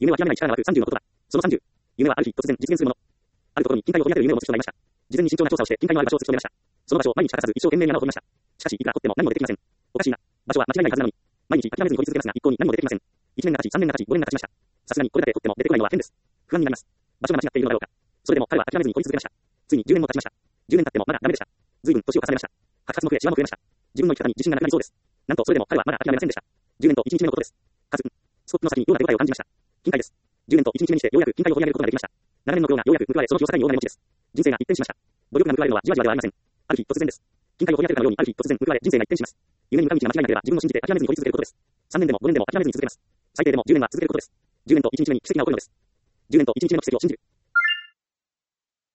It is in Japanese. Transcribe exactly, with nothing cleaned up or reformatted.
夢は諦めない力が湧くさんじゅうのことだ。そのさんじゅう。夢はある日突然実現するもの。あるところに金塊を掘り当てる夢を持つ人がいました。事前に慎重な調査をして金塊のある場所を突き止めました。その場所を毎日欠かさず一生懸命に穴を掘りました。しかしいくら掘っても何も出てきません。おかしいな。場所は間違いないはずなのに。毎日諦めずに掘り続けますが一向に何も出てきません。いちねんが経ち、さんねんが経ち、ごねんが経ちました。さすがにこれだけ掘っても出てこないのは変です。不安になります。場所が間違っているのだろうか。それでも彼は諦めずに掘り続けました。ついにじゅうねんも経ちました。じゅうねん経ってもまだダメでした。随分年を重ねました。白髪も増え、シワも増えました。自分の生き方に自信がなくなりそうです。なんとそれでも彼はまだ諦めませんでした。じゅうねんといちにちめのことです。カズ、スコップの先にどんな手応えを感じました。金塊です。じゅうねんといちにちめにしてようやく金塊を掘り上げることができました。長年の苦労がようやく報われ、その日を境に大金持ちです。人生が一変しました。努力が報われるのはじわじわではありません。ある日突然です。金塊を掘り当てるかのようにある日突然報われ、人生が一変します。夢に向かう道が間違いなければ自分を信じて諦めずに掘り続けることです。さんねんでもごねんでも諦めずに続けます。最低でもじゅうねんは続けることです。じゅうねんといちにちめに奇跡が起こるのです。じゅうねんといちにちめの奇跡を信じる。